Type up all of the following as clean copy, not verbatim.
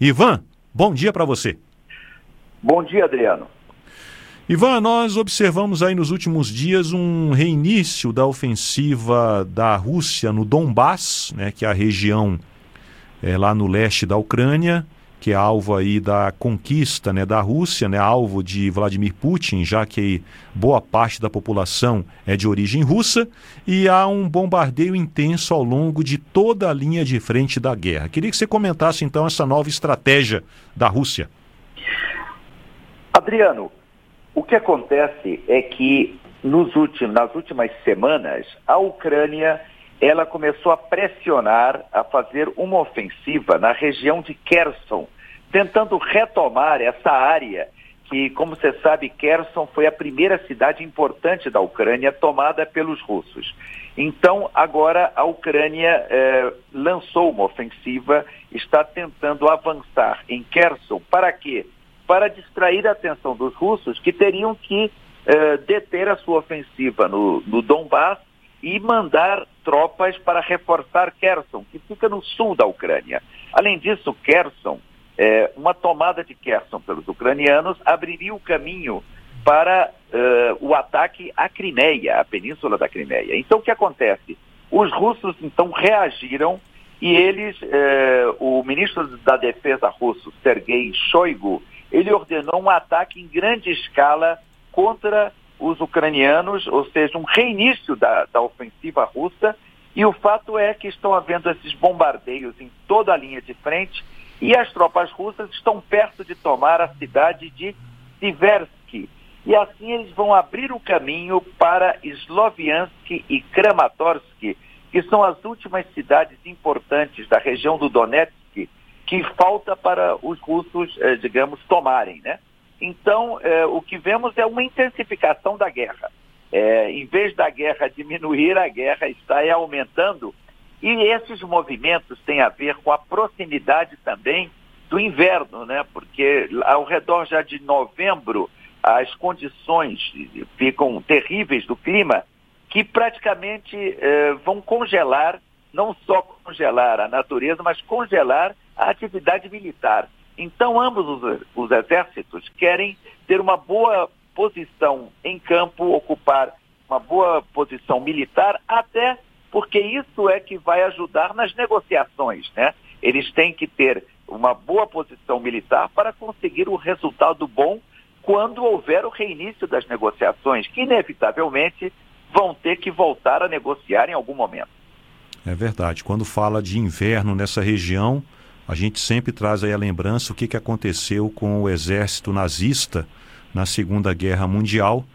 Ivan, bom dia para você. Bom dia, Adriano. Ivan, nós observamos aí nos últimos dias um reinício da ofensiva da Rússia no Donbás, né, que é a região lá no leste da Ucrânia, que é alvo aí da conquista, né, da Rússia, né, alvo de Vladimir Putin, já que boa parte da população é de origem russa, e há um bombardeio intenso ao longo de toda a linha de frente da guerra. Queria que você comentasse então essa nova estratégia da Rússia. Adriano, o que acontece é que nas últimas semanas, a Ucrânia ela começou a pressionar, a fazer uma ofensiva na região de Kherson, tentando retomar essa área que, como você sabe, Kherson foi a primeira cidade importante da Ucrânia tomada pelos russos. Então, agora a Ucrânia lançou uma ofensiva, está tentando avançar em Kherson. Para quê? Para distrair a atenção dos russos, que teriam que deter a sua ofensiva no Donbás e mandar tropas para reforçar Kherson, que fica no sul da Ucrânia. Além disso, Kherson, uma tomada de Kherson pelos ucranianos abriria o caminho para o ataque à Crimeia, à península da Crimeia. Então, o que acontece? Os russos, então, reagiram e eles, o ministro da Defesa russo, Sergei Shoigu, ele ordenou um ataque em grande escala contra os ucranianos, ou seja, um reinício da ofensiva russa, e o fato é que estão havendo esses bombardeios em toda a linha de frente e as tropas russas estão perto de tomar a cidade de Siversky. E assim eles vão abrir o caminho para Sloviansk e Kramatorsk, que são as últimas cidades importantes da região do Donetsk, que falta para os russos, digamos, tomarem, né? Então, o que vemos é uma intensificação da guerra. Em vez da guerra diminuir, a guerra está aumentando. E esses movimentos têm a ver com a proximidade também do inverno, né? Porque ao redor já de novembro, as condições ficam terríveis do clima, que praticamente vão congelar, não só congelar a natureza, mas congelar a atividade militar. Então, ambos os exércitos querem ter uma boa posição em campo, ocupar uma boa posição militar, até porque isso é que vai ajudar nas negociações, né? Eles têm que ter uma boa posição militar para conseguir um resultado bom quando houver o reinício das negociações, que inevitavelmente vão ter que voltar a negociar em algum momento. É verdade. Quando fala de inverno nessa região, a gente sempre traz aí a lembrança o que aconteceu com o exército nazista na Segunda Guerra Mundial,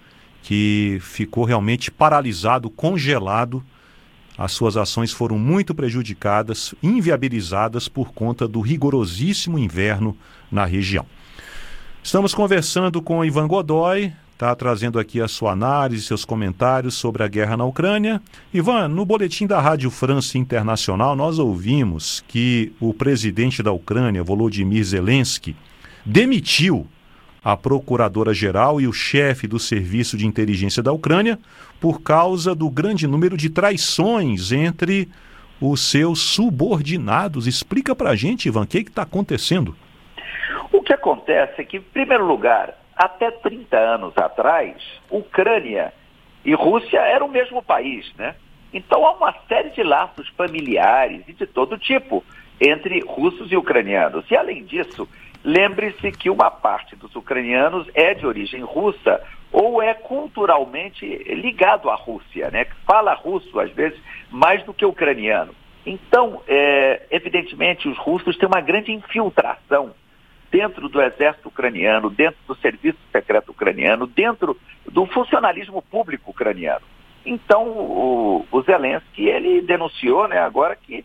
que ficou realmente paralisado, congelado. As suas ações foram muito prejudicadas, inviabilizadas por conta do rigorosíssimo inverno na região. Estamos conversando com Ivan Godoy, está trazendo aqui a sua análise, seus comentários sobre a guerra na Ucrânia. Ivan, no boletim da Rádio França Internacional, nós ouvimos que o presidente da Ucrânia, Volodymyr Zelensky, demitiu a procuradora-geral e o chefe do Serviço de Inteligência da Ucrânia por causa do grande número de traições entre os seus subordinados. Explica pra gente, Ivan, o que está acontecendo? O que acontece é que, em primeiro lugar, até 30 anos atrás, Ucrânia e Rússia eram o mesmo país, né? Então há uma série de laços familiares e de todo tipo entre russos e ucranianos. E além disso, lembre-se que uma parte dos ucranianos é de origem russa ou é culturalmente ligado à Rússia, né? Que fala russo, às vezes, mais do que ucraniano. Então, evidentemente, os russos têm uma grande infiltração dentro do exército ucraniano, dentro do serviço secreto ucraniano, dentro do funcionalismo público ucraniano. Então, o Zelensky, ele denunciou, né, agora que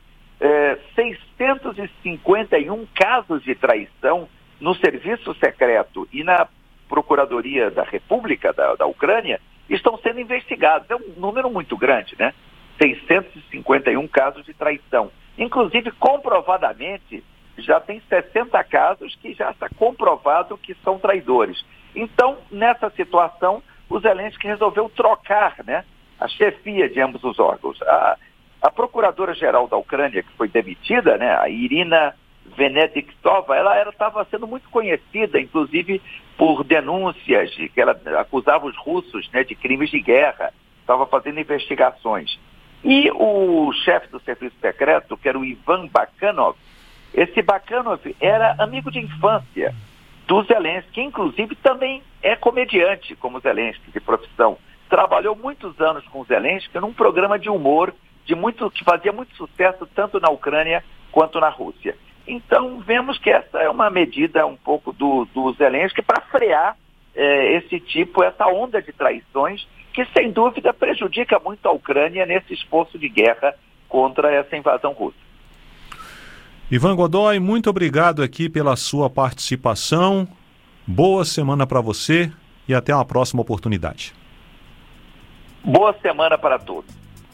651 casos de traição no serviço secreto e na Procuradoria da República da Ucrânia estão sendo investigados. É um número muito grande, né? 651 casos de traição. Inclusive, comprovadamente, já tem 60 casos que já está comprovado que são traidores. Então, nessa situação, o Zelensky resolveu trocar, né, a chefia de ambos os órgãos. A procuradora-geral da Ucrânia, que foi demitida, né, a Irina Venediktova, ela estava sendo muito conhecida, inclusive por denúncias de que ela acusava os russos, né, de crimes de guerra, estava fazendo investigações. E o chefe do serviço secreto, que era o Ivan Bakanov, esse Bakanov era amigo de infância do Zelensky, que inclusive também é comediante, como Zelensky, de profissão. Trabalhou muitos anos com o Zelensky num programa de humor que fazia muito sucesso tanto na Ucrânia quanto na Rússia. Então, vemos que essa é uma medida um pouco do Zelensky para frear essa onda de traições que, sem dúvida, prejudica muito a Ucrânia nesse esforço de guerra contra essa invasão russa. Ivan Godoy, muito obrigado aqui pela sua participação. Boa semana para você e até uma próxima oportunidade. Boa semana para todos.